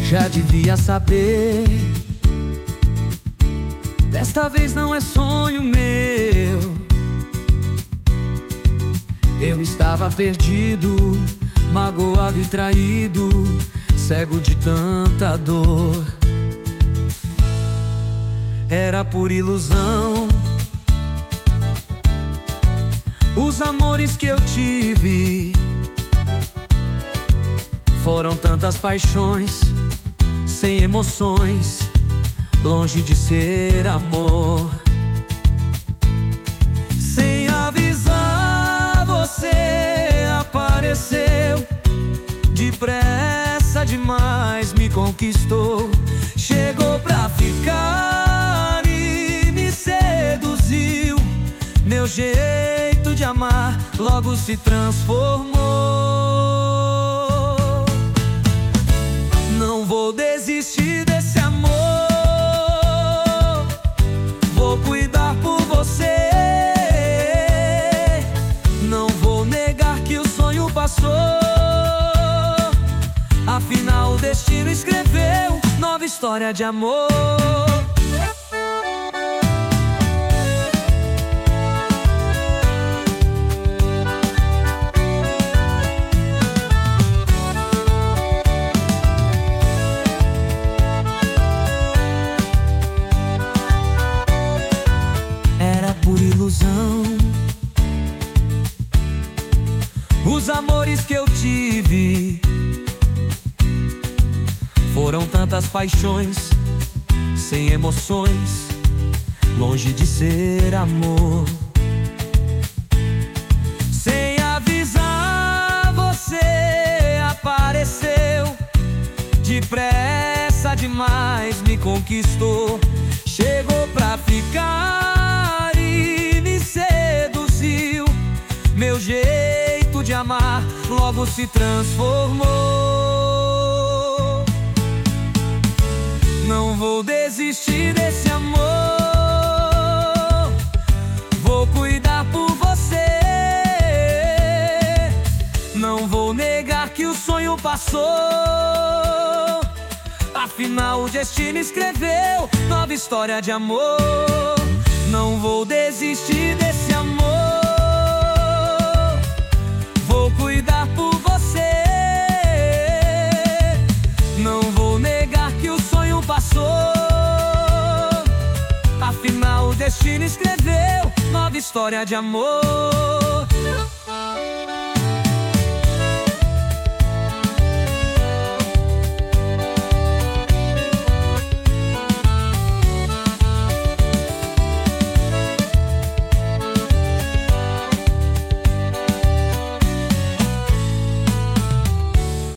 Já devia saber, desta vez não é sonho meu. Eu estava perdido, magoado e traído, cego de tanta dor. Era por ilusão os amores que eu tive. Foram tantas paixões, sem emoções, longe de ser amor. Sem avisar, você apareceu, depressa demais me conquistou. Chegou pra ficar e me seduziu. Meu jeito de amar logo se transformou. Não vou desistir desse amor, vou cuidar por você. Não vou negar que o sonho passou, afinal o destino escreveu nova história de amor. Por ilusão os amores que eu tive. Foram tantas paixões, sem emoções, longe de ser amor. Sem avisar, você apareceu, depressa demais me conquistou. Chegou pra ficar e me seduziu. Meu jeito de amar logo se transformou. Não vou desistir desse amor, vou cuidar por você. Não vou negar que o sonho passou, afinal o destino escreveu nova história de amor. Não vou desistir desse amor, vou cuidar por você. Não vou negar que o sonho passou, afinal o destino escreveu nova história de amor.